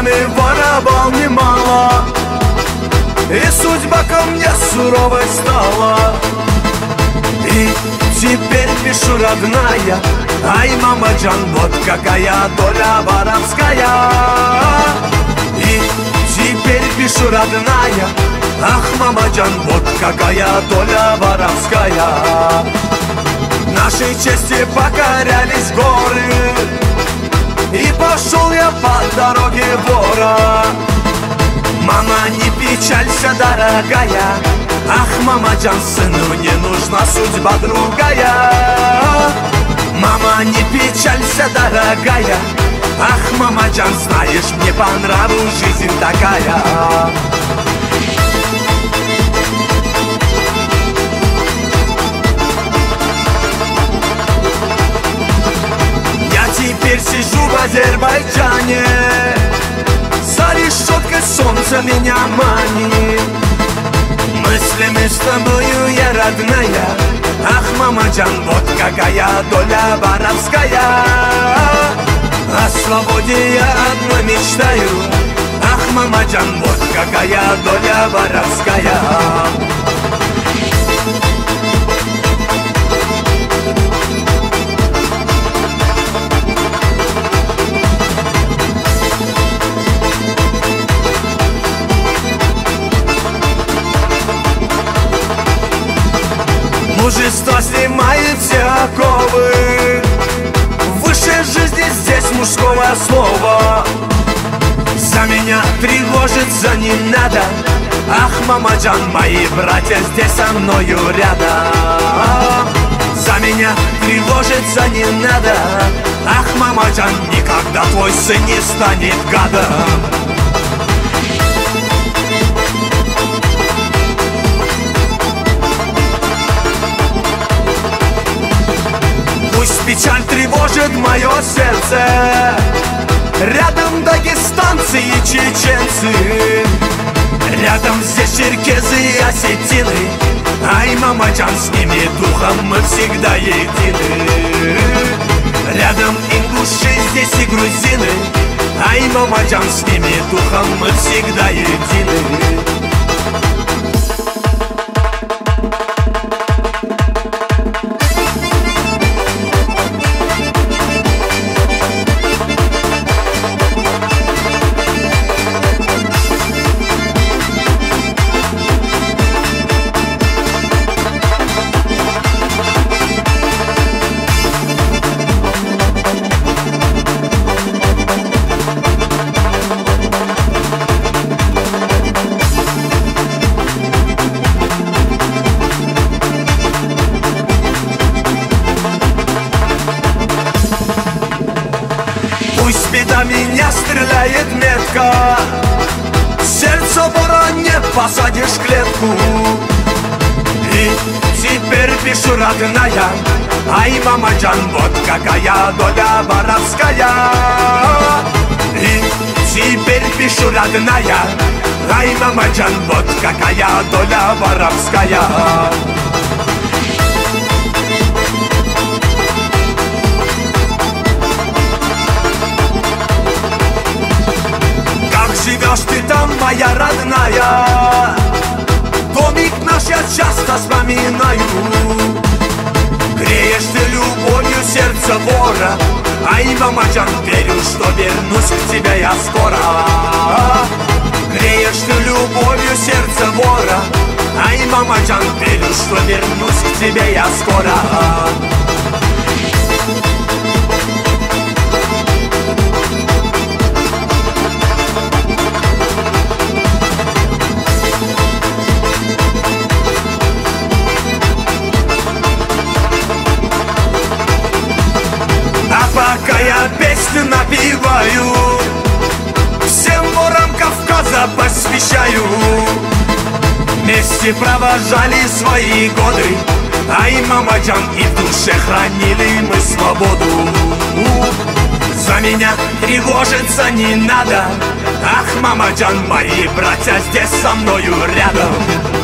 годами воровал немало, и судьба ко мне суровой стала. И теперь пишу, родная: ай, мамаджан, вот какая доля воровская. И теперь пишу, родная: ах, мамаджан, вот какая доля воровская. Нашей чести покорялись горы, и пошел я по дороге вора. Мама, не печалься, дорогая, ах, мамаджан, сыну не нужна судьба другая. Мама, не печалься, дорогая, ах, мамаджан, знаешь, мне по нраву жизнь такая. Я теперь сижу в Азербайджане, за решеткой солнце меня манит. Мыслями с тобою, я родная, ах, мамаджан, вот какая доля воровская. О свободе я одной мечтаю, ах, мамаджан, вот какая доля воровская. Мужество снимает все оковы, выше жизни здесь мужского слова. За меня тревожиться не надо, ах, мамаджан, мои братья здесь со мною рядом. За меня тревожиться не надо, ах, мамаджан, никогда твой сын не станет гадом. Пусть печаль тревожит мое сердце, рядом дагестанцы и чеченцы, рядом здесь черкезы и осетины. Ай, мамаджан, с ними духом мы всегда едины. Рядом ингуши, здесь и грузины. Ай, мамаджан, с ними духом мы всегда едины. Пусть беда меня стреляет метко, сердце вора не посадишь в клетку. И теперь пишу, родная: ай, мамаджан, вот какая доля воровская. И теперь пишу, родная: ай, мамаджан, вот какая доля воровская. Живешь ты там, моя родная, домик наш я часто вспоминаю. Греешь ты любовью сердце вора, ай, мамаджан, верю, что вернусь к тебе я скоро. Греешь ты любовью сердце вора, ай, мамаджан, верю, что вернусь к тебе я скоро. Пока я песню напеваю, всем ворам Кавказа посвящаю. Вместе провожали свои годы, ай, мамаджан, и в душе хранили мы свободу. За меня тревожиться не надо, ах, мамаджан, мои братья здесь со мною рядом.